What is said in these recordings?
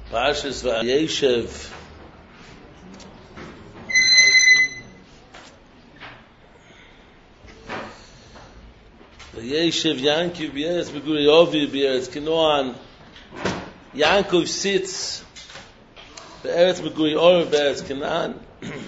Parshas Vayeshev. Vayeshev Yankov B'Eretz Megurei Ovi B'Eretz Canaan. Yankov sits B'Eretz Megurei Ovi B'Eretz Canaan.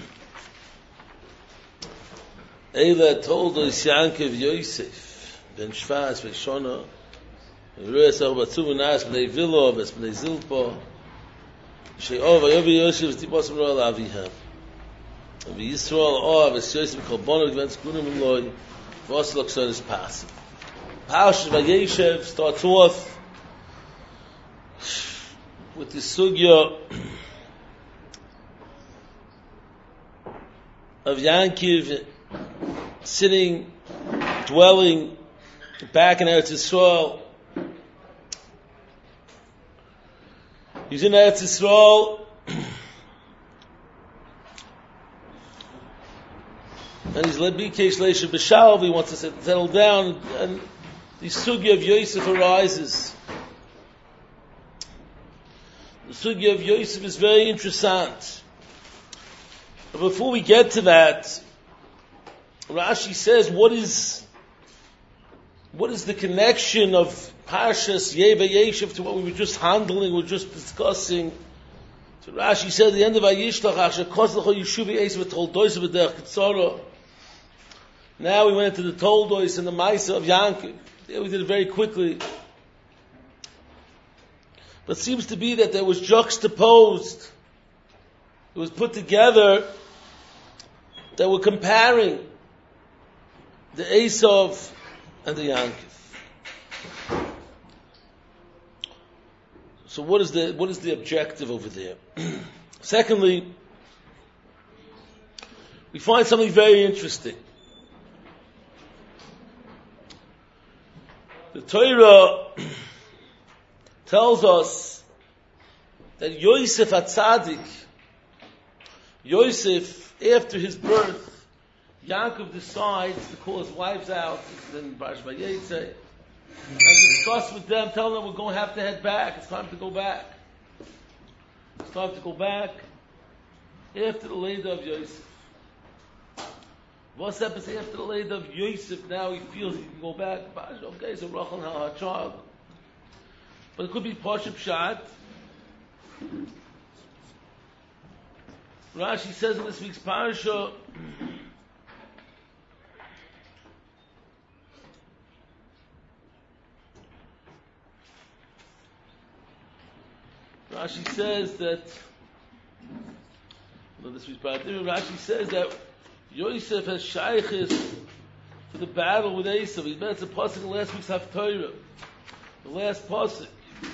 Eila told us Yankov Yosef ben Shvas ben Shona. Ruas Arbatzu Nas Bnei Vilo Ves Bnei Zilpo. She'ov Ayovi Yosef Tipos Mroal Aviha. V'Yisrael Ov Es Yosef Kol Bono Gvens Kunim Eloi Vos Lokson is passive. Parshas Vayeshev starts off with the sugya of Yankiv sitting, dwelling back in Eretz Yisrael. He's in Eretz Yisrael, and he's led Bikesh Leisha B'Shalv. He wants to settle down, and the sugya of Yosef arises. The sugya of Yosef is very interesting. But before we get to that, Rashi says, what is the connection of Parshas Vayeshev to what we were just handling, we were just discussing? So Rashi said at the end of Vayishlach, Asher Koslach Yeshuvi Esav Toldois V'Derech Ketzara. Now we went into the Toldois and the Maisa of Yankov. There we did it very quickly. But it seems to be that there was juxtaposed, it was put together, that we're comparing the Esav and the Yankov. So what is the objective over there? Secondly, we find something very interesting. The Torah tells us that Yosef HaTzadik, Yosef, after his birth, Yankov decides to call his wives out, then Parshas Vayetze, and discuss with them, tell them we're going to have to head back. It's time to go back. It's time to go back after the Leda of Yosef. What happens after the Leda of Yosef? Now he feels he can go back. Okay, so Rachel had her child. But it could be Pashup Shat. Rashi says in this week's parasha, Rashi says that Yosef has shaykhis to the battle with Esav. He met the pasuk in last week's Haftorah, the last pasuk,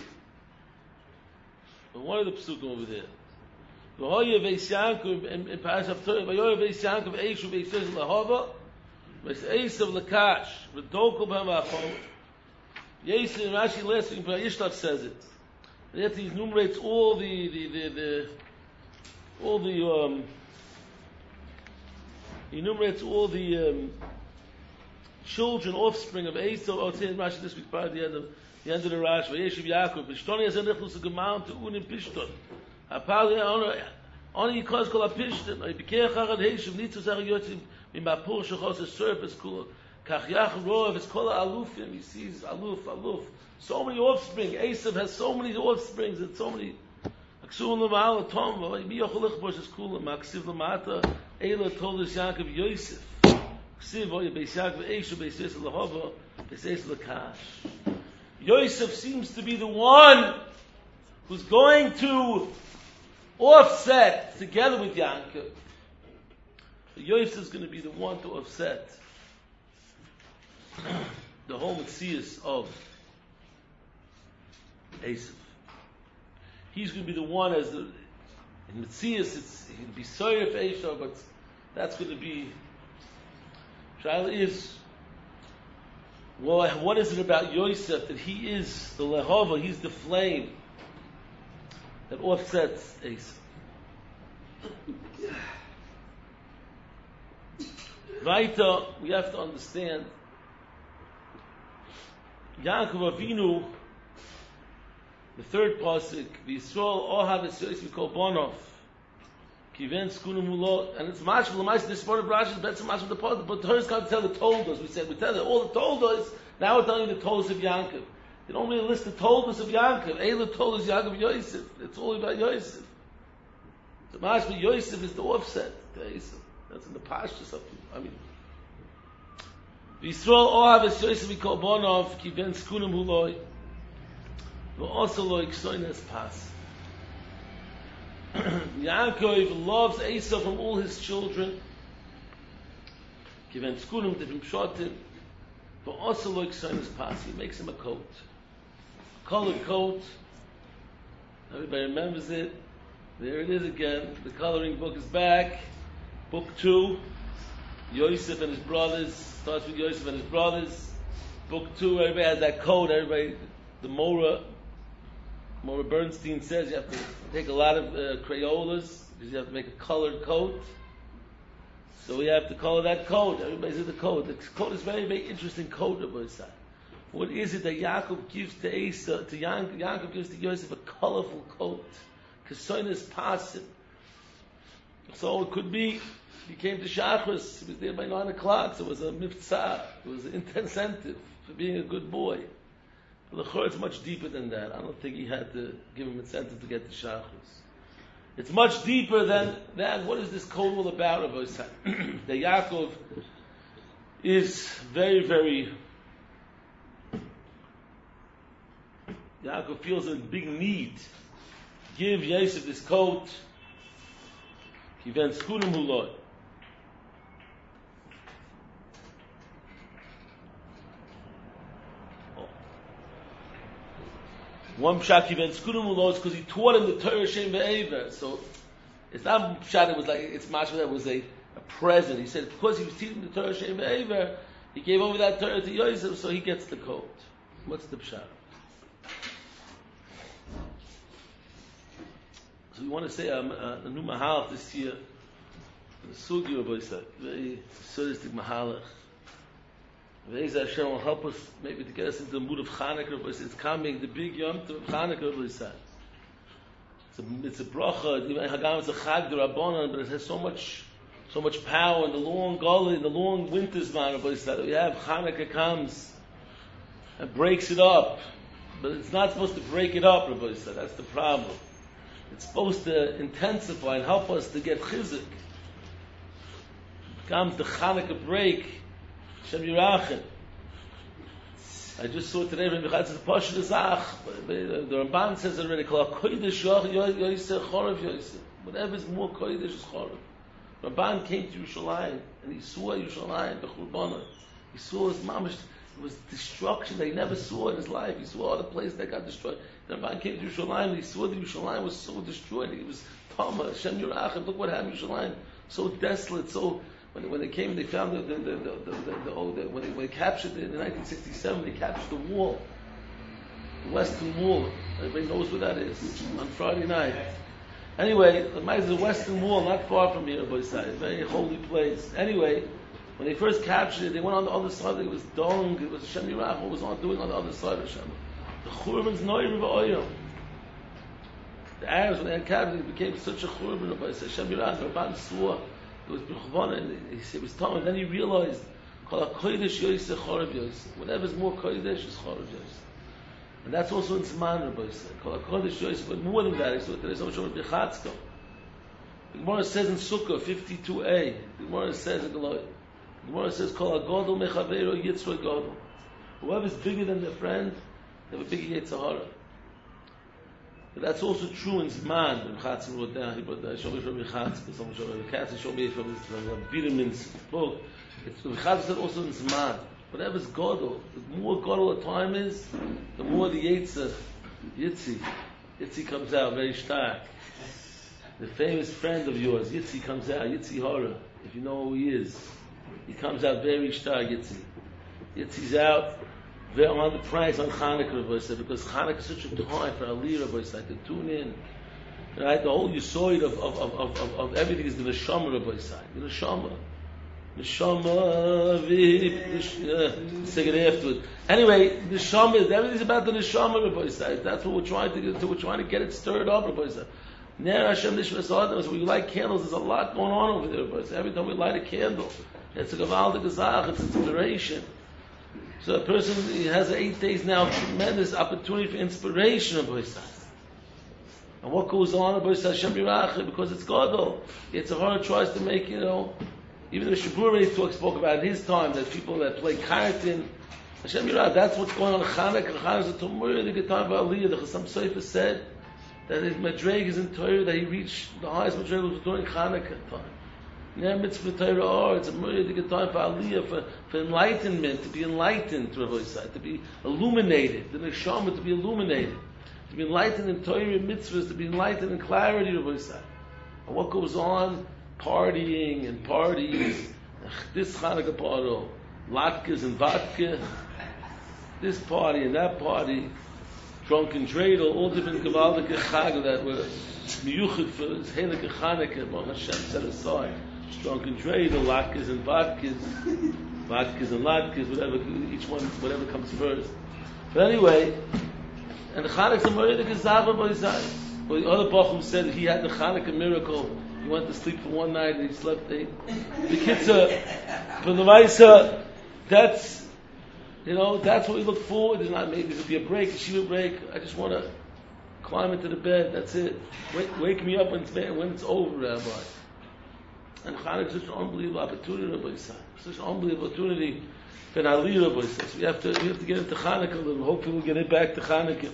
but one of the psukim over there. V'hoyev Eis Yankov in Parashat Haftorah. V'hoyev Eis Yankov Eishu V'Eishes Lahava V'Esav Lakash V'Dokol B'Hem Achol. Yosef and Rashi last week in Yishlach says it. And yet he enumerates all the children, offspring of Esau. Oh, it's in Rashi this week, by the end of the Rashi. Vayeshev Yaakov, Pishtoni has a nechus a gemam to unim Pishton. Apali only because kol Pishton. I became Chagad Heishev Nitzos Ariyotim in Mapur Shachos a surface kula. Kachyach Roav is kol Alufim. He sees Aluf. So many offspring. Esav has so many offsprings and so many. Aksuv Lamal Tom. Miyocholich Bosh is kula. Maksiv Lamata. Eila told us Yaakov Yosef. Ksiv Oye Beis Yaakov Eishu Beis Yosef Lahava Beis Yosef Lakash. Yosef seems to be the one who's going to offset together with Yaakov. Yosef is going to be the one to offset the whole Metzias of Esav. He's going to be the one as the in Metzias. It's going to be sorry for Esav, but that's going to be. Shaila is, well, what is it about Yosef that he is the lehava? He's the flame that offsets Esav. Weiter, we have to understand Yaakov Avinu The third pasuk, V'Yisrael Ohav Es Yosef Kolbonov, Kiven Skunu Mulo, and it's mashal l'mais. This part of Rashi is better mashal the pasuk, but the Torah can't tell the toldos. We tell it all the toldos. Now we're telling you the toldos of Yankov. They don't really list the toldos of Yankov. Eila toldos Yankov Yosef. It's all about Yosef. The mashal Yosef is the offset to Esau. That's in the pashtus of him. V'Yisrael Ohav Es Yosef Kolbonov, Kiven Skunu Mulo. Also like Soines Pas. Yaakov loves Esau from all his children. Given Skulim, different shotim. But also like Soines Pas. He makes him a coat. A colored coat. Everybody remembers it. There it is again. The coloring book is back. Book 2. Yosef and his brothers. Starts with Yosef and his brothers. Book 2, everybody has that coat. Everybody, the Mora Bernstein says you have to take a lot of Crayolas because you have to make a colored coat. So we have to color that coat. Everybody says the coat. The coat is very, very interesting coat of Yosef. What is it that Yaakov gives to Esau? Yaakov gives to Yosef a colorful coat. Kesonis pasim. So it could be he came to Shachris. He was there by 9 o'clock. So it was a mitzvah. It was an incentive for being a good boy. But the Chor is much deeper than that. I don't think he had to give him incentive to get to Shachris. It's much deeper than that. What is this code all about, Rabbi Yisrael? That Yaakov is very, very... Yaakov feels a big need. Give Yosef this coat. Kiven skunim huloi. One pshat Kiven skunim huloi is because he taught him the Torah Shem Ve'ever. So it's not pshat, it was like, it's mashma that was a present. He said because he was teaching the Torah Shem Ve'ever, he gave over that Torah to Yosef, so he gets the coat. What's the pshat? So we want to say a new mahalach this year. The sugi of Yosef, very sadistic mahalach. Ve'ez Hashem will help us maybe to get us into the mood of Chanukah. It's coming, the big Yom Tov of Chanukah of Yosef. It's a bracha. Even Hagam is a chag d'Rabbanan, but it has so much power in the long gully, in the long winter's man of Yosef. We have Chanukah comes and breaks it up, but it's not supposed to break it up, Rabbi Yosef. That's the problem. It's supposed to intensify and help us to get chizuk. Comes the Chanukah break, Shem Yirachim. I just saw today when Bechad says Pasha Zach. The Ramban says already, Kol HaKodesh Yosef Chorav Yosef. Whatever is more Kodesh is Chorav. Ramban came to Yerushalayim and he saw Yerushalayim Bechurbanah. He saw his mamish. It was destruction that he never saw in his life. He saw other places that got destroyed. The Ramban came to Yerushalayim and he saw that Yerushalayim was so destroyed. He was Tama, Shem Yirachim. Look what happened in Yerushalayim. So desolate, so... When they came, they found when they captured it in 1967, they captured the wall, the Western Wall. Everybody knows where that is. On Friday night. Anyway, the Western Wall, not far from here, boy side, very holy place. Anyway, when they first captured it, they went on the other side. It was dung. It was Shem Yirach. What was on doing on the other side of Shem? The Churban's Noir V'Oyam. The Arabs, when they had captured it, became such a Churban. But Shem Yirach, Rabban swore. It was B'chvana, and he was telling, and then he realized, Kol HaKodesh Yosef Chorav Yosef. Whatever's more Kodesh is Chorav Yosef. And that's also in Zman, Rabbi Yosef. Kol HaKodesh Yosef, but more than that, he saw today, so much over B'chatzko. The Gemara says in Sukkah, 52a, the Gemara says in Galoi, the Gemara says, Kol HaGodol Mechaveiro Yitzro Godol. Whoever's bigger than their friend, they have a bigger Yetzirah. But that's also true in Zman. When Chatzin wrote down, he brought down, showed me from Chatzin, someone showed me from Chatzin, showed me from Vitamins book. Chatzin said also in Zman. Whatever's Godel, the more Godel a time is, the more the Yitzi comes out very stark. The famous friend of yours, Yitzi comes out, Yitzi Hora, if you know who he is. He comes out very stark, Yitzi. Yitzi's out. On the price on Chanukah, because Chanukah is such a time for Aliyah, to tune in. Right? The whole yisoid of everything is the neshama, the neshama. Neshama, say it afterwards. Anyway, neshama, everything's about the neshama, Rabbi Yisrael. That's what we're trying to get. We're trying to get it stirred up, Rabbi Yisrael. Ner Hashem Nishmas Adam. So we light candles. There's a lot going on over there, Rabbi Yisrael. Every time we light a candle, it's a gavaldik gazach. It's inspiration. So a person he has 8 days now, tremendous opportunity for inspiration, Rabbi Yisrael. And what goes on, Rabbi Yisrael Hashem Yiracheh, because it's Gadol. It's a hard tries to make, even the Shabur spoke about in his time, that people that play kartin, Hashem Yiracheh, that's what's going on in Chanukah. Chanukah is a Tumur, the good time of Aliyah. The Chassam Sofer said that his Madreg is in Torah, that he reached the highest Madreg was during Chanukah time. Ner mitzvah Torah, it's a the good time for Aliyah, for enlightenment, to be enlightened, Rabbi Yisrael, to be illuminated, the Neshama to be illuminated. To be enlightened in Torah and mitzvahs, to be enlightened in clarity, Rabbi Yisrael. And what goes on? Partying and parties. This Chanukah party, latkes and vodka. This party and that party. Drunken dreidel, all different gavaldik chag that were miyuchid for this heilige Chanukah, Baruch Hashem set aside. Drunken dreidel, latkes and vodkas. Vodkas and latkes, whatever, each one, whatever comes first. But anyway, and the Chanukah Samarita Gezava by his eyes. Well, the other Bachum said he had the Chanukah miracle. He went to sleep for one night and he slept 8. The kids for the Maisa, that's what we look forward. There's not maybe there'll be a break, a shiva break. I just want to climb into the bed. That's it. Wake me up when it's over, Rabbi. And Chanukah is such an unbelievable opportunity, Rabbi Yisrael. Such an unbelievable opportunity. So we have to get into Chanukah a little. Hopefully we'll get it back to Chanukah.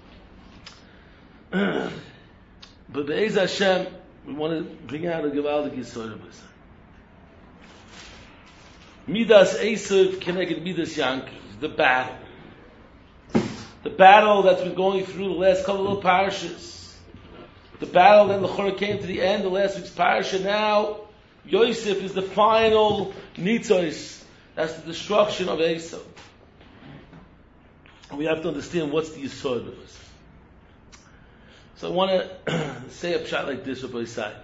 But Be'ez Hashem, we want to bring out a Gevaldik Yisrael. Midas Esav Keneged Midas Yankov. The battle. The battle that's been going through the last couple of parashas. The battle that L'chora came to the end, the last week's parasha. Now, Yosef is the final Nitzos. That's the destruction of Esau. We have to understand what's the Yisod of us. So I want to say a pshat like this, Rabbi Yisai.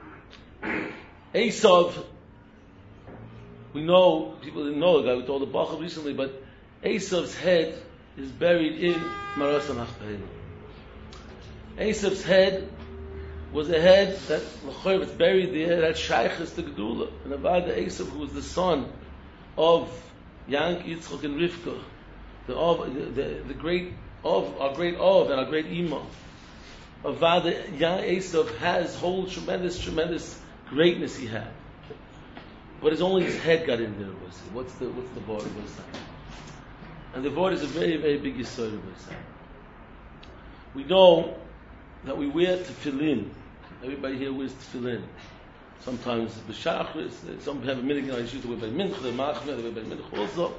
Esau, we know, people didn't know, the guy we told the Bachar recently, but Esau's head is buried in Maras HaMachpelah. Esau's head was a head that, l'chor, it's buried there, that shaykhs to Gedula. And about the Esau, who was the son of Yank, Yitzchok, and Rivka, the great of our great Ov and our great Ima. Avada young Esav has whole tremendous greatness he had, but it's only his head got in there. What's the board of Islam? And the board is a very very big yisod of Islam. We know that we wear tefillin. Everybody here wears tefillin. Sometimes b'shachris. Some have a minhag. I used to wear by mincha, machmir. They wear by mincha also.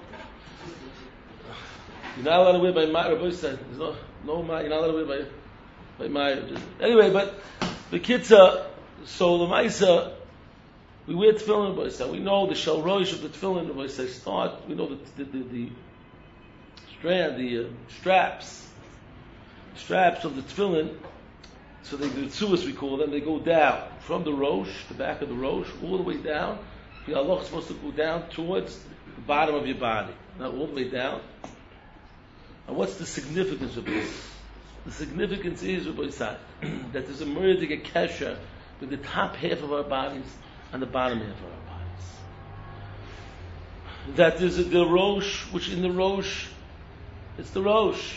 You're not allowed to wear by ma'ir. Rabbi said, "There's no ma'ir. You're not allowed to wear by ma'ir." Anyway, but the kitzah. So the ma'isa, we wear tefillin. Rabbi said, we know the shal roish of the tefillin. Rabbi said, start. We know the strand, the straps of the tefillin. So they do tzuas, we call them. They go down from the rosh, the back of the rosh, all the way down. The Allah is supposed to go down towards the bottom of your body, not all the way down. And what's the significance of this? The significance is, Rabbi Yisai, that there's a murder kesher with the top half of our bodies and the bottom half of our bodies. That there's the rosh, which in the rosh, it's the rosh.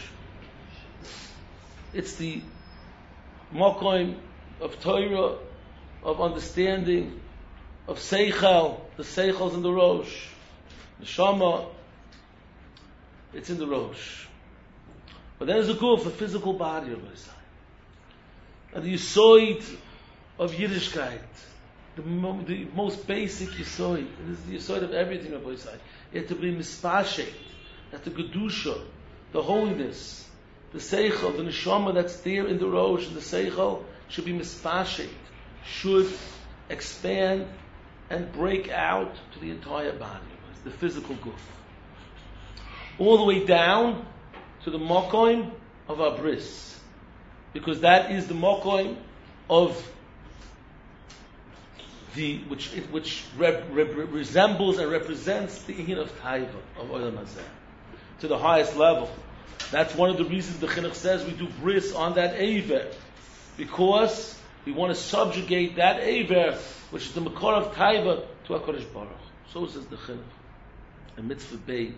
It's the Mokoim of Torah, of understanding, of Seichel. The Seichel's in the Rosh. The Shama, it's in the Rosh. But there's a goal for physical body of Isai. And the Yisoid of Yiddishkeit, the most basic Yisoid, this is the Yisoid of everything of Isai. You have to be mispashet, that the Kedusha, the holiness, the Seichel, the Neshama that's there in the Rosh, and the Seichel should be mispashet, should expand and break out to the entire body, the physical goof. All the way down to the Mokoim of our bris. Because that is the Mokoim of which resembles and represents the inyan of Taiva, of Olam Hazeh, to the highest level. That's one of the reasons the Chinuch says we do bris on that Eiver, because we want to subjugate that Eiver, which is the Makor of Taiva, to HaKadosh Baruch. So says the Chinuch, a mitzvah beis.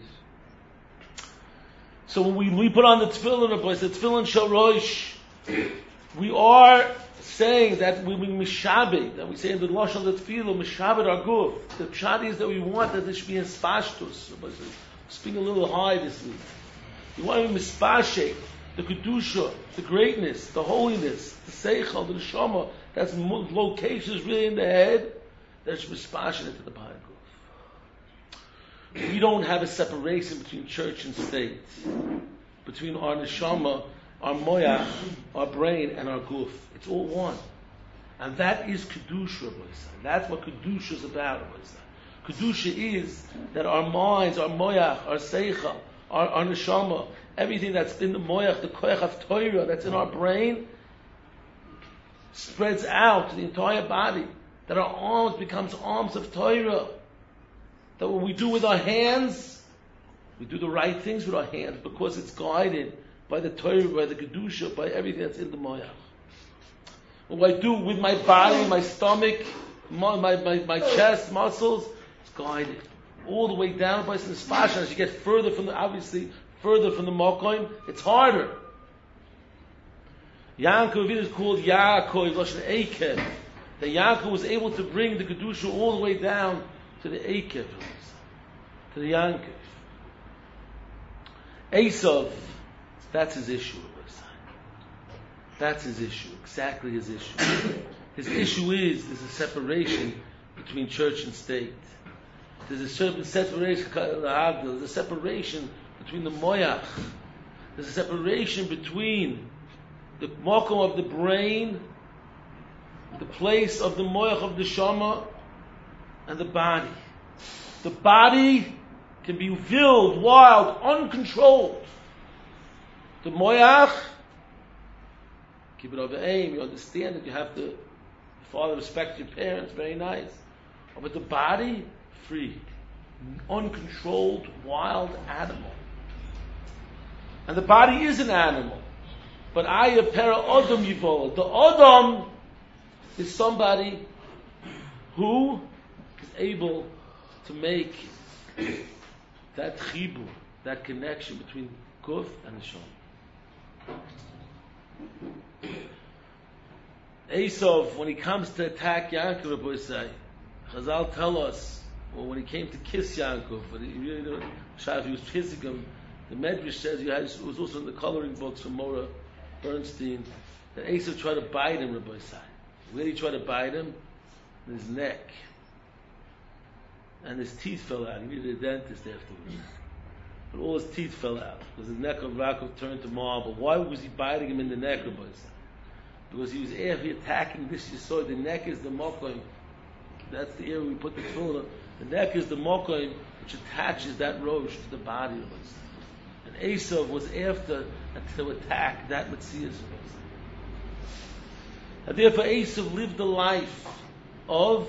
So when we put on the tefillin, the tefillin shel rosh, we are saying that we mishabed, that we say in the Lashon of the tefillah, mishabed our guf. The pshat is that we want that there should be in spashtus. Speaking a little high this week. We want to be mispashe, the kedusha, the greatness, the holiness, the seichel, the neshama. That's locations really in the head that should be mispashe into the body guf. We don't have a separation between church and state, between our neshama, our moyach, our brain, and our guf. It's all one. And that is Kedusha, that's what Kedusha is about. Kedusha is that our minds, our moyach, our seichel, our neshama, everything that's in the moyach, the koyach of Torah that's in our brain, spreads out to the entire body. That our arms becomes arms of Torah. That what we do with our hands, we do the right things with our hands because it's guided by the Torah, by the Kedusha, by everything that's in the moyach. What I do with my body, my stomach, my chest, muscles, it's guided. All the way down by the spasha. As you get further from the Mokoim, it's harder. Yaakov is called Yaakov, Lashon Eikev. That Yaakov was able to bring the Kedusha all the way down to the Eikev, to the Yankov. Esav, that's his issue. That's his issue, exactly his issue. His issue is there's a separation between church and state. There's a certain separation, there's a separation between the moyach. There's a separation between the mokum of the brain, the place of the moyach of the shama, and the body. The body can be wild, wild, uncontrolled. The moyach, keep it over aim. You understand that you have to father respect your parents, very nice. But the body, free, uncontrolled, wild animal. And the body is an animal. But Aya Pera Odom Yivola. The Odom is somebody who is able to make that chibur, that connection between Guf and Neshama. Esav, when he comes to attack Yaakov, Rabbi say, Chazal tell us, or when he came to kiss Yaakov, but he really didn't, if he was kissing him, the Medrash says, it was also in the coloring books from Mora Bernstein, that Esav tried to bite him, Rabbi say. Where did he try to bite him? In his neck. And his teeth fell out. He needed a dentist afterwards. But all his teeth fell out, because the neck of Yaakov turned to marble. Why was he biting him in the neck, Rabbi say? Because he was attacking this Yesod. The neck is the mokoim. That's the area we put the tefillah. The neck is the mokoim which attaches that rosh to the body of us. And Esav was after to attack that Metzias of us. And therefore Esav lived the life of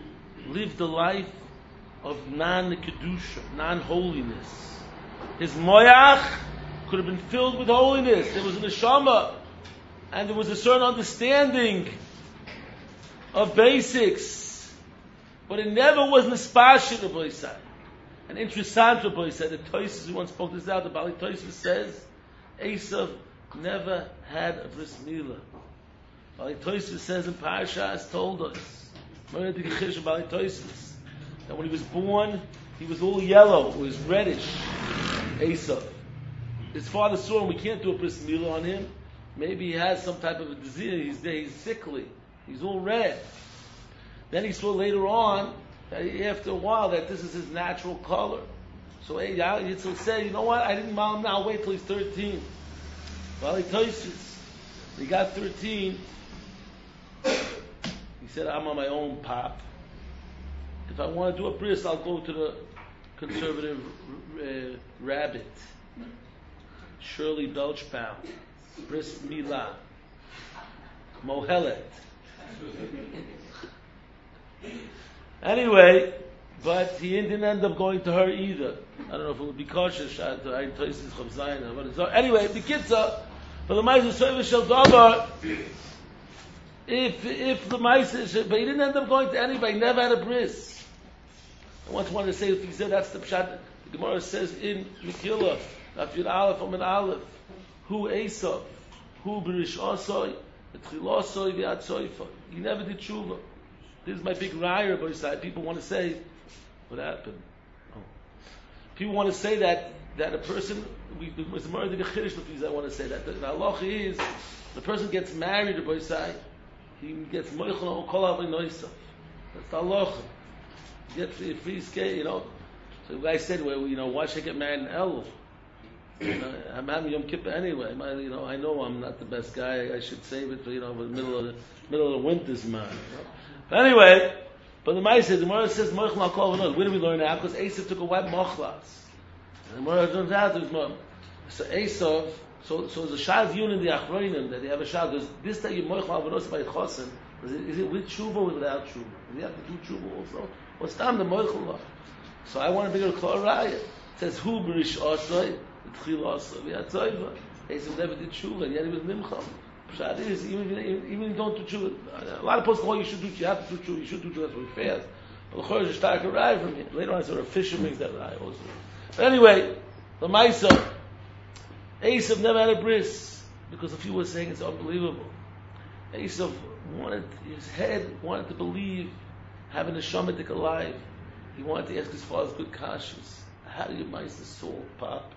non-kedusha, non-holiness. His moyach could have been filled with holiness. There was a neshama. And there was a certain understanding of basics. But it never was nispashin, Rabbi said. And interessant, Rabbi said, the Tosfos, who once spoke this out, the Bali Tosfos says, Esav never had a bris milah. Bali Tosfos says in Parashas told us, Bali Tosfos, that when he was born, he was all yellow, it was reddish, Esav. His father saw him, we can't do a bris milah on him. Maybe he has some type of a disease, he's sickly, he's all red. Then he saw later on, that after a while, that this is his natural color. So Yitzchak said, you know what, I didn't mind him now, wait till he's 13. Well, he he got 13, he said, I'm on my own, Pop. If I want to do a bris, I'll go to the conservative rabbit, Shirley Belchbaum. Bris Milah, Mohelet. Anyway, but he didn't end up going to her either. I don't know if it would be cautious. Anyway, Bikitza, for the Ma'aseh Soiva Shel Davar, if the Ma'aseh, but he didn't end up going to anybody, he never had a bris. I once wanted to say, if he said that's the pshat, the Gemara says in Mekillah, Afir Aleph, Omen Aleph, Hu Esav, Hu B'rish Osoi, Etchilosoi V'atzoifa. He never did tshuva. This is my big raya, but side. People want to say, what happened? Oh. People want to say that a person, with more than a chiddush, I want to say that the halacha is, the person gets married, by side, he gets moichel on kol avinosav. That's the halacha. If he's gay, So the guy said, well, why should I get married in El? I'm having Yom Kippur anyway. I know I'm not the best guy. I should save it for the middle of the winter's man. But anyway, but the Gemara says Moichel al Kol Avonot. Where do we learn that? Because Esav took a wife Mochlas. And the Gemara turns out there's more. So Esav, so there's a Shad Yun in the Achronim that they have a Shad. Does this that you Moichel al Avonot by Chosen? Is it with tshuva or without tshuva? Do you have to do tshuva also? What's time the Moichel? So I want to bring a Klor Raya. It says Hu B'rish Osoi, T'chil Osoi, V'yatzoiva. Esav never did tshuva, and yet he was Nimcham. Pshat is, even if you don't do tshuva, a lot of people say, you should do tshuva, you have to do tshuva, you should do tshuva, that's very fast. But the Chor is a stark arrive from here. Later on, there were fishermen that arrive also. But anyway, the Maisa, Esav never had a bris, because a few were saying it's unbelievable. Esav his head wanted to believe, having a shamadik alive. He wanted to ask his father's good kashas. How do you mice the salt, Pop?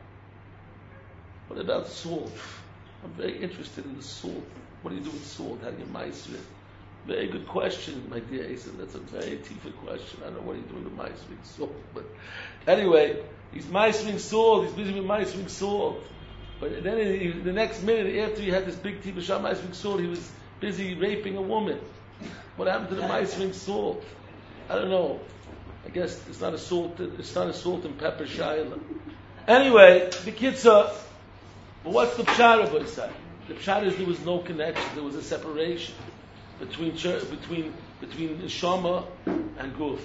What about salt? I'm very interested in the salt. What do you do with salt? How do you mice it? Very good question, my dear Esav. That's a very tifa question. I don't know what he's doing with mice with salt. But anyway, he's micing salt. He's busy with micing salt. But then the next minute, after he had this big tifa shah micing salt, he was busy raping a woman. What happened to the micing salt? I don't know. I guess it's not a salt and pepper shayla. Anyway, the kitzah. But what's the pshat of it? The pshat is there was no connection. There was a separation between Shama and Guf.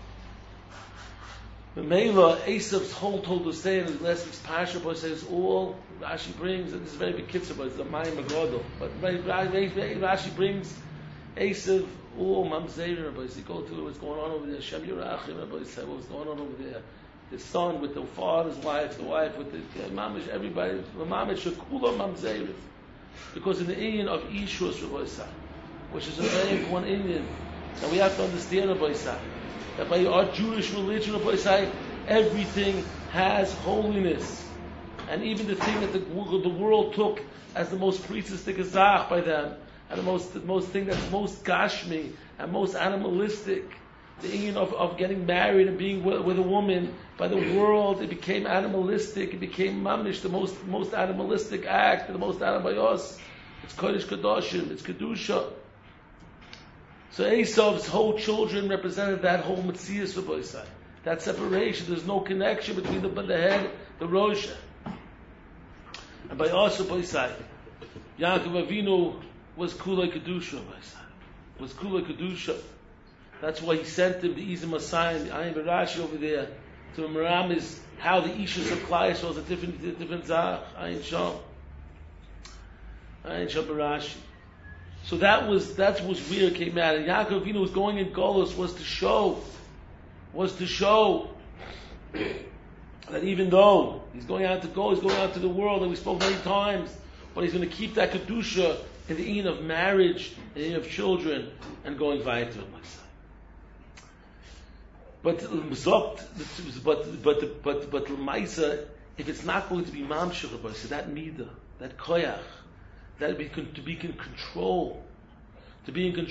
The Mela, Esav's whole told us say in his last week's Pasha, but says all Rashi brings, and this is very big kitzah, but it's the Mayim Agadol. But Rashi brings Esav all Mamzeir, but he go through what's going on over there. Shem Yerachim, but he said what's going on over there. The son with the father's wife, the wife with the mamish, everybody, the mamish shekula mamzeir, because in the Indian of Ishus Rabbi, which is a very important Indian, and we have to understand Rabbi, that by our Jewish religion Rabbi, everything has holiness, and even the thing that the world took as the most priestestic azach by them, and the most thing that's most gashmi and most animalistic. The Indian of getting married and being with a woman, by the world, it became animalistic, it became mamish, the most animalistic act, the most animayos. It's Kodesh Kadoshim, it's Kedusha. So Esav's whole children represented that whole Metzias for Boisai. That separation, there's no connection between the head, the Rosh, and by also Boisai. Yaakov Avinu was Kulei Kedusha, Boisai. Was Kulei Kedusha. That's why he sent him the Izim Asayim, the Ayin Barashi over there, to Meramiz, how the Ishus of Klai was a different Zach, Ayin Sham Barashi. So that was where it came out. And Yaakov Avinu was going in Golus was to show that even though he's going out to go, he's going out to the world, and we spoke many times, but he's going to keep that Kedusha in the Ein of marriage, in the Ein of children, and going weiter. But L'maisa, if it's not going to be mamshir, so that midah, that koyach, that to be in control, to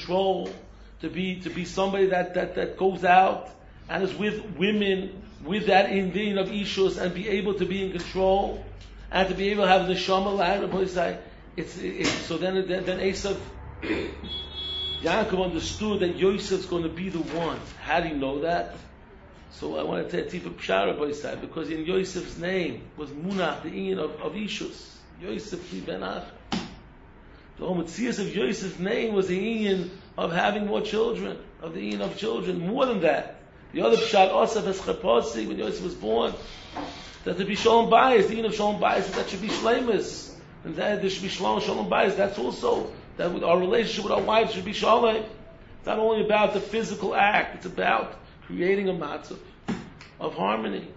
be somebody that goes out and is with women with that Indian of ishus and be able to be in control and to be able to have the neshama. So then Esav. Yaakov understood that Yosef's going to be the one. How do you know that? So I want to tell Tifa Pshara by side, because in Yosef's name was Munach, the Ian of Ishus. Yosef Ben Ach. The whole Metzias of Yosef's name was the Inyan of having more children, of the Inyan of children. More than that, the other Pshat Osef as Chapasi, when Yosef was born, that there be Shalom Bayis, the Inyan of Shalom Bayis, that should be Shleimus. And that there should be Shalom Bayis. That's also, that with our relationship with our wives should be Shalom. It's not only about the physical act, it's about creating a matzah of harmony.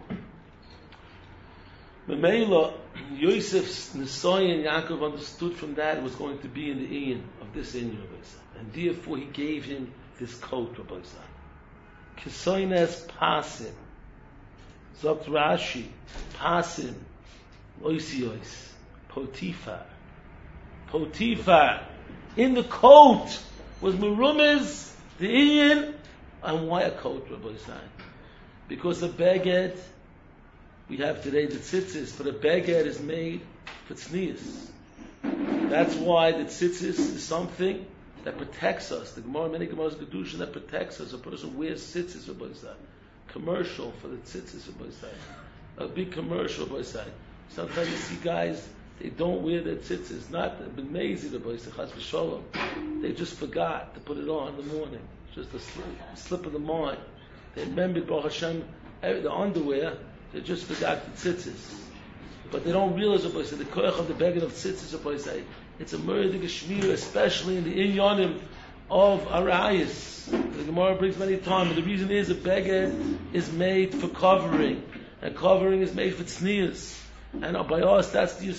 Memela, Yosef's Nisoyan Yaakov understood from that it was going to be in the Ian of this Inyan, and therefore he gave him this coat, Rabbi Zan. Kisoines Pasim, Zokt Rashi, Pasim, Oisiois, Potiphar. Potiphar, in the coat was Merumiz, the Inyan, and why a coat, Rabbi Zan? Because the beged, we have today the tzitzis, but a beged is made for tznius. That's why the tzitzis is something that protects us. The Gemara, many Gemara's Kedusha that protects us. A person wears tzitzis, Rabbi Zan. Commercial for the tzitzis, Rabbi Zan. A big commercial, Rabbi Zan. Sometimes you see guys, they don't wear their tzitzis. Not amazing, Rabbi Zan, chas v'sholom. They just forgot to put it on in the morning. Just a slip of the mind. They remembered, Baruch Hashem, the underwear. They just forgot the tzitzis. But they don't realize, Rabbi Zan, the koyach of the beged of tzitzis, Rabbi Zan. It's a murder shmir, especially in the inyanim of arayis. The Gemara brings many times. The reason is a beged is made for covering, and covering is made for tznius. And by us, that's the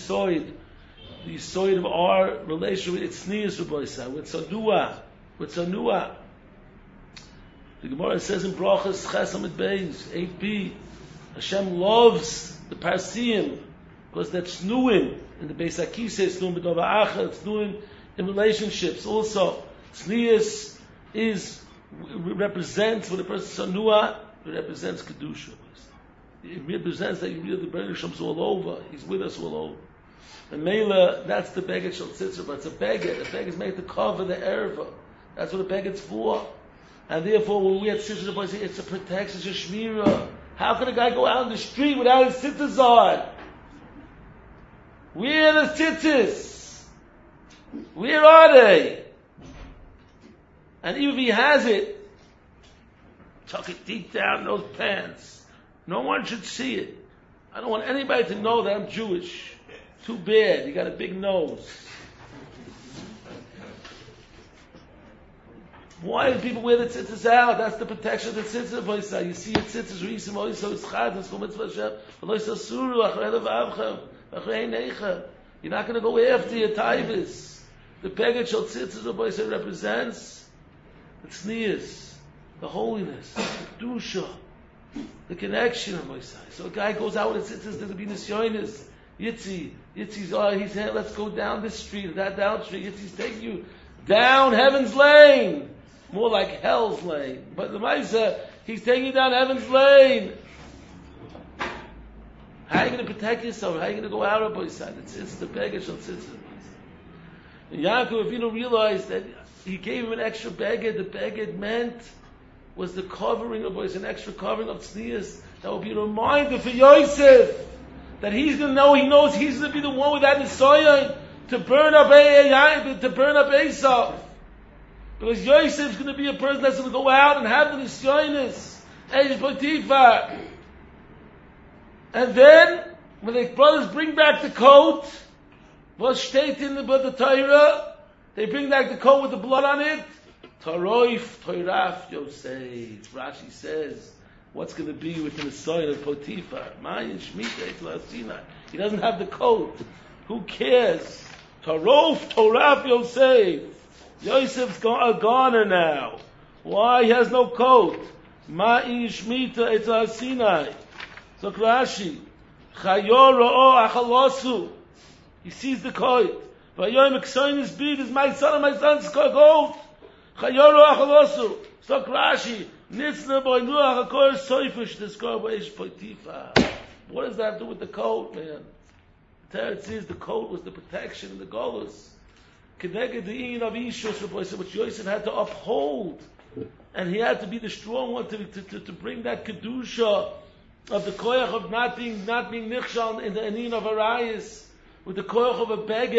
yisoid of our relationship with tznius, Rabbi Zan, with sanua. The Gemara says in Brachas Chesamid Beis 8b, Hashem loves the Parsiim because that's tznuim. In the Beis Akisa, it's tznuim b'dova acha, it's tznuim in relationships. Also, tznius represents, when a person sanua, it represents kedusha. It represents that you read the Rebbeinu Shem's all over. He's with us all over. And Mela, that's the beged shel tzitzur, but it's a beged. A beged is made to cover the erva. That's what a beged's for. And therefore, when we have tzitzur, it's a protection, it's a shmira. How can a guy go out in the street without his tzitzis on? Where are the tzitzis? Where are they? And even if he has it, tuck it deep down in those pants. No one should see it. I don't want anybody to know that I'm Jewish. Too bad. You got a big nose. Why do people wear the tzitzis out? That's the protection of the tzitzis. You see your tzitzis, Risim, Oiso, Ischad, and Skom Mitzvah Hashem, Oiso Suru, Achrei Levavchem, Achrei Neichem. You're not going to go after your taivas. The beged shel tzitzis, Oiso, represents the tznius, the holiness, the kedusha, the connection of Oiso. So a guy goes out with the tzitzis, there'll be nisyonis, Yitzi, he's saying, let's go down this street, that down street. Yitzi's taking you down Heaven's Lane. More like Hell's Lane. But the Maisa, he's taking you down Heaven's Lane. How are you going to protect yourself? How are you going to go out of Boisad? It's the beged shel tzitzis. And Yaakov Avinu realized that he gave him an extra beged. The beged meant was the covering of Boisad, an extra covering of tznius. That will be a reminder for Yosef that he's going to know, he knows he's going to be the one with that Nisayon to burn up Esau. Because Yosef's going to be a person that's going to go out and have the Nisyonis, Eish Potiphar. And then, when the brothers bring back the coat, was state in the Torah, they bring back the coat with the blood on it, Taroif, Toiraf, Yosef. Rashi says, what's going to be with the Nisyonis of Potiphar? Mayin Shemitah, Eitla Sinai. He doesn't have the coat. Who cares? Tarof, Toraf, Yosef. Yosef's a goner now. Why? He has no coat. Ma'i Shmita Etza Sinai. So Rashi. Chayor ro'o achalosu. He sees the coat. Vayoyim eksoinis bid is my son's coat. Chayor ro'o achalosu. So Rashi. Nitzna boy nuach hakor soifish discover Eish Potiphar. What does that have to do with the coat, man? Teretz says the coat was the protection and the golus. Kedeged the Iyin of Ishus, which Yosef had to uphold, and he had to be the strong one to bring that kedusha of the koyach of not being nichshal in the Iyin of Arayis, with the koyach of a beged,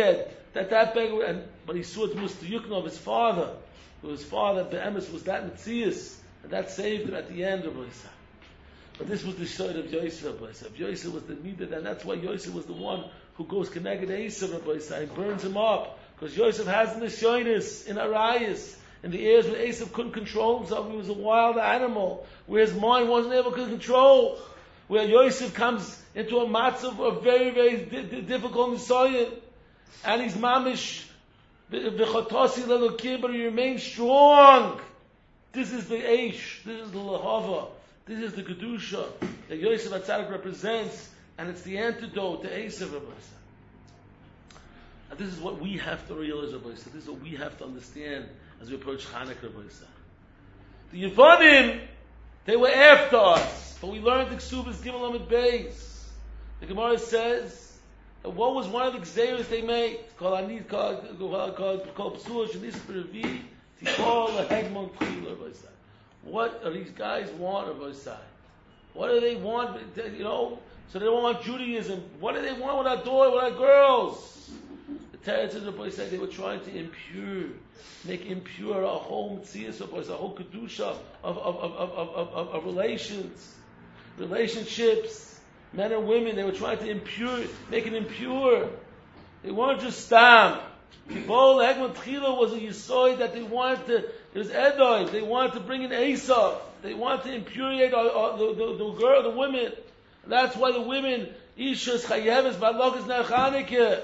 that beggar, but he saw it was the Yukno of his father. His father, Be'emes, was that Metzias, and that saved him at the end of Yosef. But this was the shayt of Yosef. Yosef was the Midah, and that's why Yosef was the one who goes connected to Esav and burns him up. Because Yosef has in the Shoinus, in Arayas, in the areas where Esav couldn't control himself. He was a wild animal, where his mind wasn't able to control. Where Yosef comes into a matzav of very, very difficult Nisayan, and he's mamish v'chotasi lelokim, but he remains strong. This is the Eish, this is the Lahava, this is the Kedusha that Yosef HaTzadik represents, and it's the antidote to Esav, Rabbi. And this is what we have to realize, Rabbi. This is what we have to understand as we approach Chanukah, Rabbi. The Yevonim, they were after us, but we learned the Ksubas Gimel Amid Beis. The Gemara says that what was one of the Gzeiros they made? Kol Anid, Kol Psuah, Shanis B'Revi, Tikol LeHegmon Tchil, Rabbi. What do these guys want, Rabbi? What do they want? You know, so they don't want Judaism. What do they want with our daughter, with our girls? The Teretz of the boy said they were trying to make impure our whole Metzias, our whole Kedusha of relationships, men and women. They were trying to make it impure. They weren't just Stam. Kibol Hegman Tchila was a Yisoid that they wanted to, it was Edom, they wanted to bring in Esav. They wanted to impuriate the girl, the women. And that's why the women, Ishas Chayeves Badlokas Nechanike,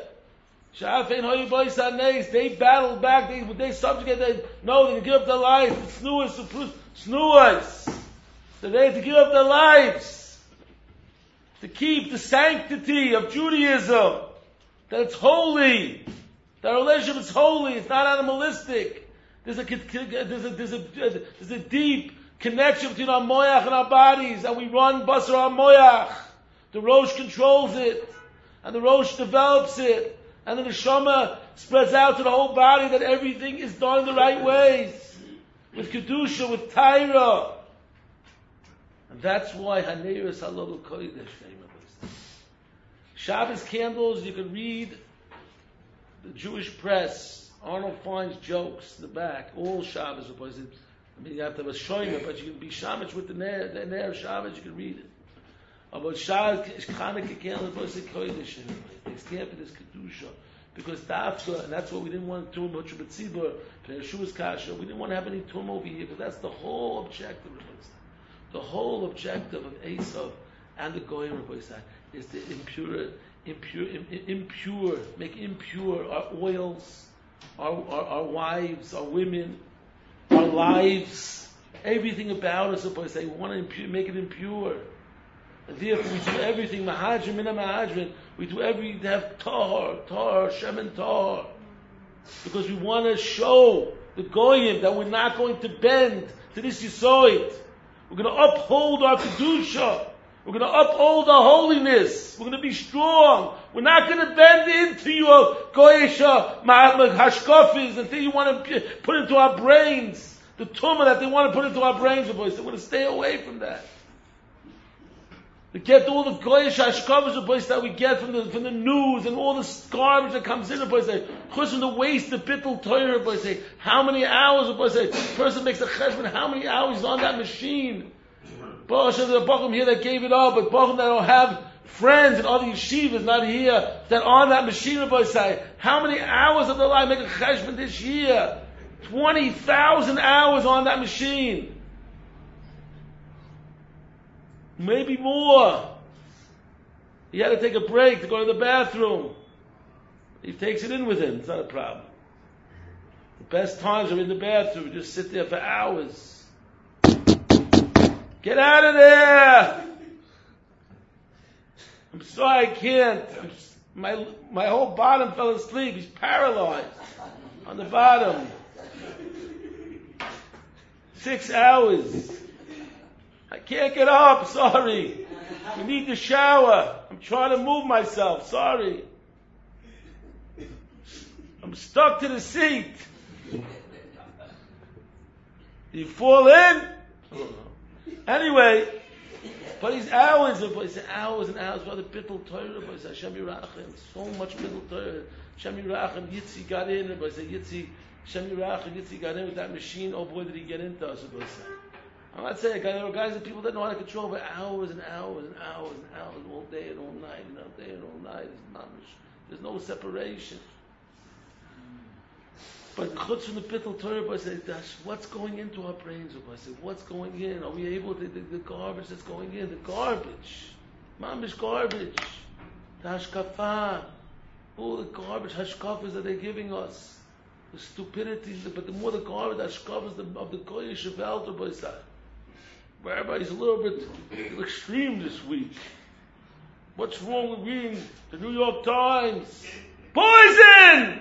they battled back, they subjugated, they give up their lives, snuas. So they had to give up their lives to keep the sanctity of Judaism, that it's holy, that our relationship is holy, it's not animalistic. There's a deep connection between our moyach and our bodies, and we run basar our moyach. The Rosh controls it, and the Rosh develops it. And the neshama spreads out to the whole body, that everything is done in the right ways. With Kedusha, with Taira. And that's why Haneirus Halal Kodesh. Shabbos candles, you can read the Jewish press. Arnold finds jokes in the back. All Shabbos. You have to have a shoymer, but you can be shamish with the Ner of Shabbos, you can read it. About Shabbos, Chanukah candles, Kodesh. They stand for this Kedusha. Because Dafka, and that's what we didn't want to do much of Tzibur, Yeshua's Kasha, we didn't want to have any tum over here, but that's the whole objective of Rabbi. The whole objective of Esav and the Goyim Rabbi is to make impure our oils, our wives, our women, our lives, everything about us, Rabbi. We want to make it impure. And therefore we do everything, mahajim, mina mahajim, we do everything to have tahar, shem and tahar. Because we want to show the goyim that we're not going to bend to this yisoid. We're going to uphold our kedusha. We're going to uphold our holiness. We're going to be strong. We're not going to bend into your goyisha hashkafis, until you want to put into our brains the tumah that they want to put into our brains. We're going to stay away from that. We get all the goyish hashkavas that we get from the news and all the garbage that comes in. Chus from the waste, the bittul Torah. How many hours? The person makes a cheshbon. How many hours is on that machine? There's a bachim here that gave it up, but bachim that don't have friends in other yeshivas, not here, that on that machine. How many hours of their life make a cheshbon this year? 20,000 hours on that machine. Maybe more. He had to take a break to go to the bathroom. He takes it in with him. It's not a problem. The best times are in the bathroom. Just sit there for hours. Get out of there! I'm sorry, I can't. My whole bottom fell asleep. He's paralyzed on the bottom. 6 hours. I can't get up, sorry. We need the shower. I'm trying to move myself, sorry. I'm stuck to the seat. Do you fall in? I don't know. Anyway, but these hours and hours, Father Bittul Torah, Hashem Yirachem, so much Bittul Torah. Shem Yirachem, Yitzi got in, Rabbi say Yitzi, Shem Yirachem, Yitzi got in with that machine. Oh boy, did he get into us, Rabbi say. I'm not saying, there are guys and people that know how to control for hours and hours and hours and hours, all day and all night, day and all night. There's no separation. But chutz from the Bittul Torah, I say, what's going into our brains? I say, what's going in? Are we able to, the garbage that's going in, the garbage, mamish garbage, the hashkafa, all the garbage hashkafas that they're giving us, the stupidity, but the more the garbage, the hashkafas of the Goyish Welt, I say. Everybody's a little bit extreme this week. What's wrong with reading the New York Times? Poison!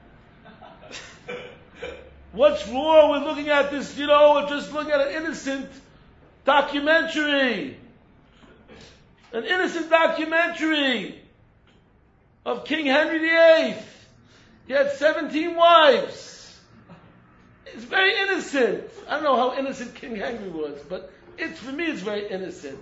What's wrong with looking at this, just looking at an innocent documentary? An innocent documentary of King Henry VIII. He had 17 wives. It's very innocent. I don't know how innocent King Henry was, but for me, it's very innocent.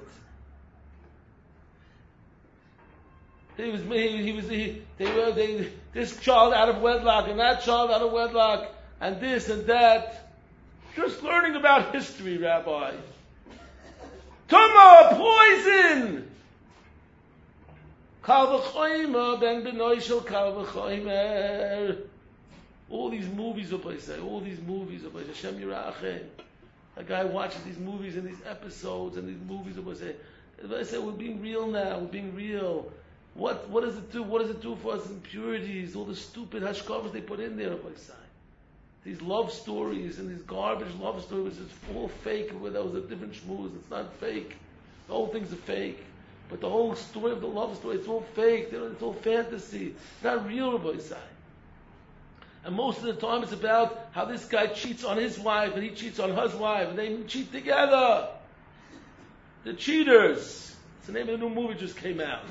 This child out of wedlock and that child out of wedlock and this and that. Just learning about history, Rabbi. Tuma, poison! Kal v'choymer, ben benoy shel kal v'choymer. All these movies, Hashem Yirachem. A guy watches these movies and these episodes and these movies, I say, we're being real now, we're being real. What does it do? What does it do for us? Impurities, all the stupid hashkavas they put in there, these love stories and these garbage love stories, it's all fake, where there was a different shmooze, it's not fake. The whole thing's a fake. But the whole story of the love story, it's all fake, it's all fantasy. It's not real, Rabbi Isai. And most of the time it's about how this guy cheats on his wife and he cheats on his wife and they cheat together. The cheaters. It's the name of the new movie just came out.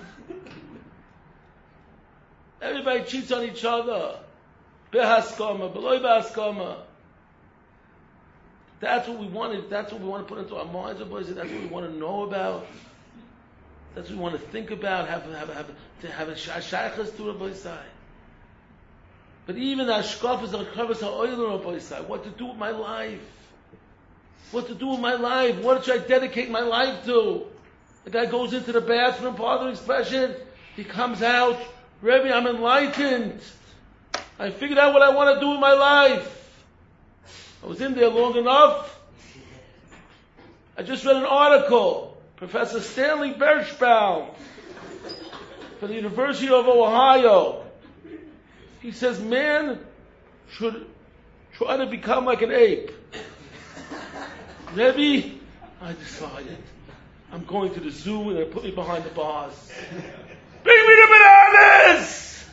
Everybody cheats on each other. Behaskama, beloy behaskama. That's what we want. That's what we want to put into our minds, boys. That's what we want to know about. That's what we want to think about. Have a shaykhas to Rabbi Isai. But even Ashkaf are covers ha'oiler, what to do with my life? What to do with my life? What should I dedicate my life to? The guy goes into the bathroom, pardon the expression, he comes out, Rebbe, I'm enlightened. I figured out what I want to do with my life. I was in there long enough. I just read an article, Professor Stanley Birchbaum from the University of Ohio. He says man should try to become like an ape. Rebbe, I decided I'm going to the zoo and they put me behind the bars. Bring me the bananas!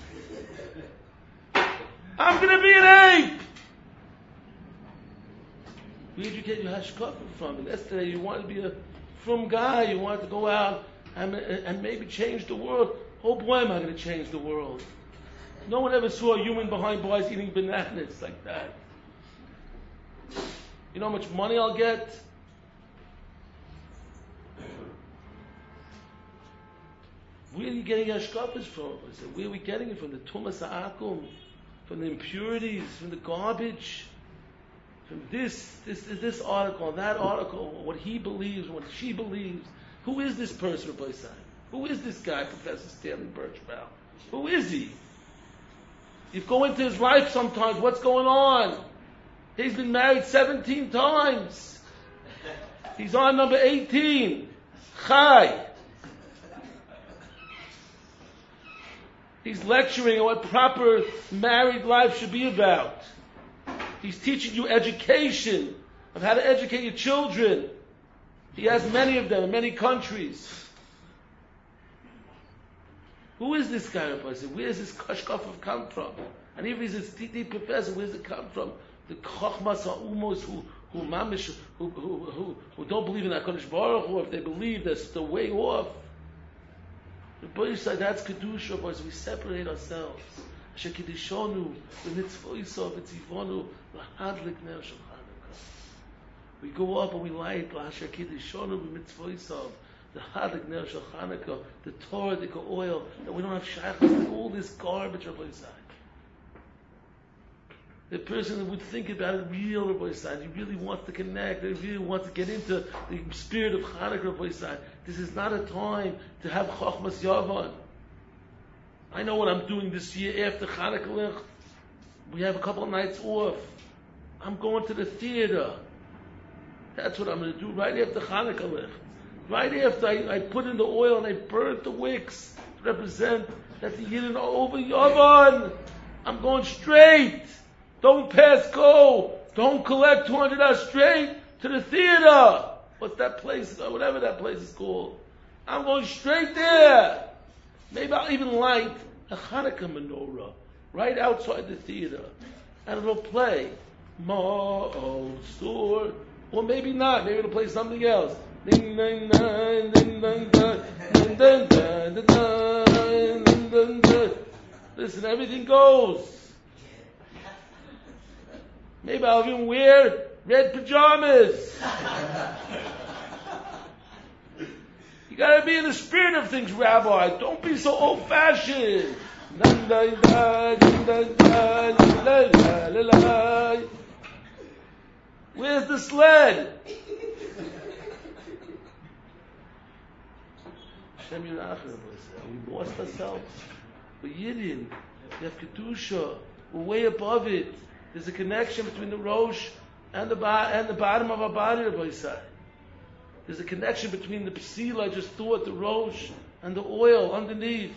I'm going to be an ape! Where did you get your hashkafa from? Yesterday you wanted to be a frum guy, you wanted to go out and maybe change the world. Oh boy, am I going to change the world. No one ever saw a human behind bars eating bananas like that. You know how much money I'll get? Where are you getting hashkafas from? I said, where are we getting it from? The tumas ha'akum, from the impurities, from the garbage, from this article, that article, what he believes, what she believes. Who is this person, Rabbi Isai? Who is this guy, Professor Stanley Birchbaum? Who is he? You go into his life sometimes, what's going on? He's been married 17 times. He's on number 18. Chai. He's lecturing on what proper married life should be about. He's teaching you education, of how to educate your children. He has many of them in many countries. Who is this guy, Rabbi? Where does this kashkaf come from? And if he's a TT professor, where does it come from? The chochmas ha'umos who don't believe in HaKadosh Baruch Hu, if they believe, they're way off. Rabbi said that's kedusha, Rabbi. We separate ourselves. Asher kiddishonu v'mitzvoisav v'tzivonu l'hadlik ner shel Chanukah. We go up and we light Asher kiddishonu v'mitzvoisav. The Hadik Ner Shel Chanukah, the Torah, the oil, that we don't have shaykhs, all this garbage, Rabbi Isai. The person that would think about it real, Rabbi Yisrael, he really wants to connect, he really wants to get into the spirit of Chanukah, Rabbi Yisrael. This is not a time to have Chochmas Yavan. I know what I'm doing this year after Chanukah Licht. We have a couple of nights off. I'm going to the theater. That's what I'm going to do right after Chanukah Licht. Right after I put in the oil and I burnt the wicks to represent that the Yidden are over Yavan. I'm going straight. Don't pass go. Don't collect $200 straight to the theater. What's that place? Whatever that place is called. I'm going straight there. Maybe I'll even light a Hanukkah menorah right outside the theater. And it'll play Ma'osur. Or maybe not. Maybe it'll play something else. Ding, ding, ding, ding, ding, ding, ding, ding, ding, ding, ding, ding. Listen, everything goes. Maybe I'll even wear red pajamas. You gotta be in the spirit of things, Rabbi. Don't be so old-fashioned. Where's the sled? Hashem Yirachim, we lost ourselves. We're Yidden. We have Kedusha. We're way above it. There's a connection between the Rosh and the bottom of our body, Rabbi Yisai. There's a connection between the Psila, I just thought, the Rosh, and the oil underneath.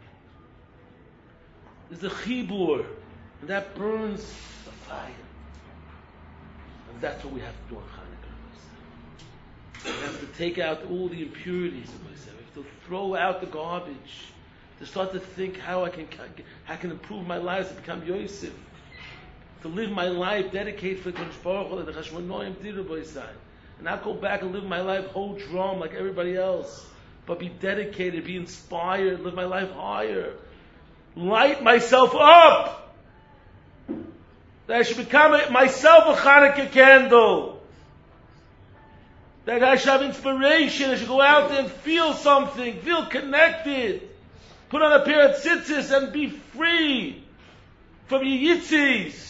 There's a Chibur, and that burns the fire. And that's what we have to do on Hanukkah. We have to take out all the impurities, Rabbi Yisai. We have to throw out the garbage. To start to think how I can improve my lives to become Yosef. To live my life, dedicate for Kodesh Baruch Hu, the Chashmonoim did, Rabbi Yisai. And not go back and live my life whole drum like everybody else. But be dedicated, be inspired, live my life higher. Light myself up! That I should become myself a Hanukkah candle. That I should have inspiration, I should go out there and feel something, feel connected. Put on a pair of tzitzis and be free from your yitzis.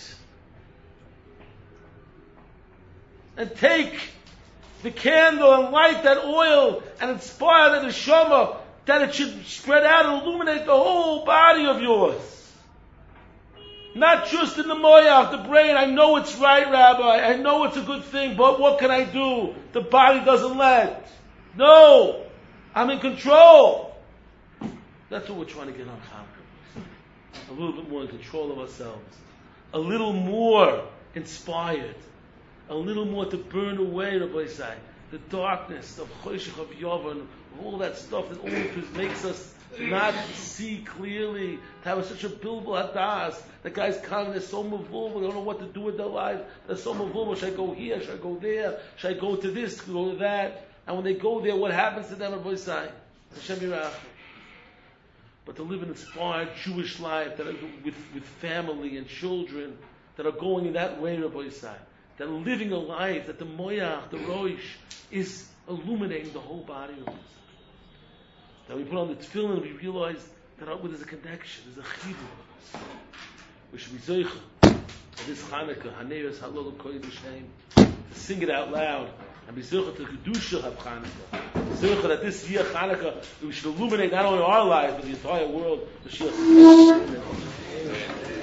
And take the candle and light that oil and inspire the neshama that it should spread out and illuminate the whole body of yours. Not just in the moyach, the brain. I know it's right, Rabbi. I know it's a good thing, but what can I do? The body doesn't let. No! I'm in control. That's what we're trying to get on Hanukkah. A little bit more in control of ourselves. A little more inspired. A little more to burn away, Rabbi Yisai, the darkness of Choshech of Yavan, all that stuff that always makes us not see clearly, to have such a bilbul hadas. The guys come, they're so mavul, they don't know what to do with their life. They're so mavul, should I go here, should I go there, should I go to this, go to that? And when they go there, what happens to them, Rabbi Yisai? Hashem Yirachim. But to live an inspired Jewish life that with family and children that are going in that way, Rabbi Yisai. That are living a life that the moyach, the roish, is illuminating the whole body of us. That we put on the tefillin and we realize that there's a connection, there's a chibur. We should be zeicha. This Hanukkah, Haneres Halol Kodesh, to sing it out loud and be zeicha to Kedusha of Hanukkah. Zeicha that this year Hanukkah we should illuminate not only our lives but the entire world. Mashiach. Amen.